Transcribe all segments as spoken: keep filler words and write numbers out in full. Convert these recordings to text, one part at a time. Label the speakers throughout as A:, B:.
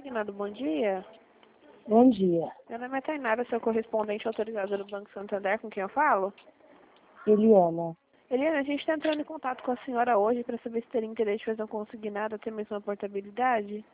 A: consignado, bom dia.
B: Bom dia.
A: Meu nome é Tainara, sou correspondente autorizada do Banco Santander, com quem eu falo.
B: Eliana.
A: Eliana, a gente está entrando em contato com a senhora hoje para saber se teria interesse de fazer um consignado, até mesmo uma portabilidade.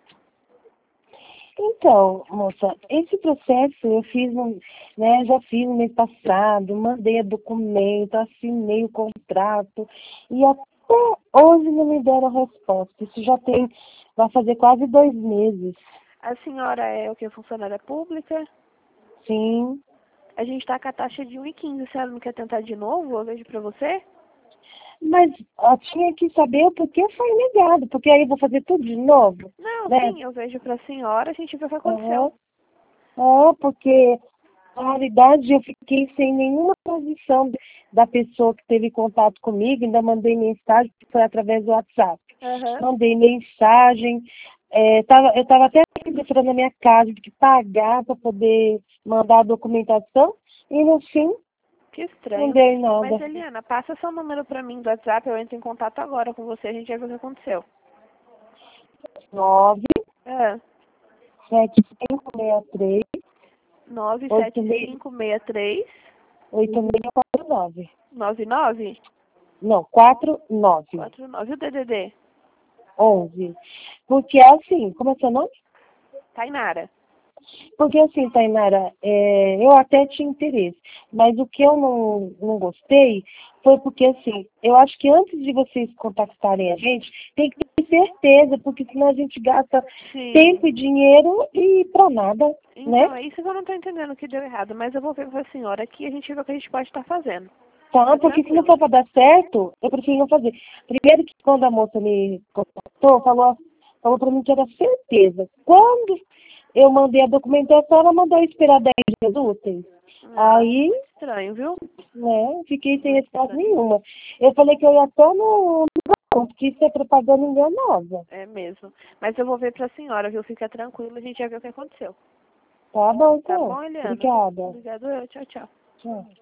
B: Então, moça, esse processo eu fiz, no, né, já fiz no mês passado, mandei a documento, assinei o contrato e até hoje não me deram resposta. Isso já tem, vai fazer quase dois meses.
A: A senhora é o que? Funcionária pública?
B: Sim,
A: A gente está com a taxa de um e quinze. A senhora não quer tentar de novo? Eu vejo para você.
B: mas eu tinha que saber o porquê foi negado, porque aí eu vou fazer tudo de novo,
A: Não,
B: né?
A: sim, eu vejo para a senhora, a gente vê o que
B: Aham.
A: aconteceu.
B: É, porque na realidade eu fiquei sem nenhuma posição da pessoa que teve contato comigo, ainda mandei mensagem, que foi através do WhatsApp.
A: Aham.
B: Mandei mensagem, é, tava, eu estava até procurando na minha casa, de que pagar para poder mandar a documentação, e no fim
A: Que
B: não
A: estranho.
B: deu em
A: Mas,
B: nada.
A: Eliana, passa seu número para mim do WhatsApp, eu entro em contato agora com você, a gente vai ver o que aconteceu.
B: nove
A: Ah,
B: sete cinco seis três
A: nove
B: oito
A: sete
B: seis
A: cinco seis três
B: oito seis quatro nove.
A: nove nove
B: Não, quatro nove
A: quatro nove. O D D D?
B: onze. Porque é assim, como é seu nome?
A: Tainara.
B: Porque assim, Tainara, é, eu até tinha interesse, mas o que eu não, não gostei foi porque assim, eu acho que antes de vocês contactarem a gente, tem que ter certeza, porque senão a gente gasta
A: Sim.
B: tempo e dinheiro e pra nada, né?
A: Então, é isso que eu não estou entendendo o que deu errado, mas eu vou ver com a senhora aqui e a gente vê o que a gente pode estar fazendo.
B: Tá,
A: Tá
B: porque se não
A: tranquilo.
B: for pra dar certo, eu prefiro não fazer. Primeiro que quando a moça me contactou, falou, falou pra mim que era certeza. Quando eu mandei a documentação, ela mandou eu esperar dez dias úteis.
A: Ah,
B: Aí,
A: muito estranho, viu?
B: né, fiquei sem
A: Muito
B: resposta
A: estranho.
B: nenhuma. Eu falei que eu ia até no, no banco, porque isso é propaganda enganosa.
A: É mesmo. Mas eu vou ver pra senhora, viu? Fica tranquilo, a gente vai ver o que aconteceu.
B: Tá bom,
A: Tá
B: então.
A: bom, Eliana?
B: Obrigada.
A: Obrigado, eu. Tchau, tchau.
B: Tchau.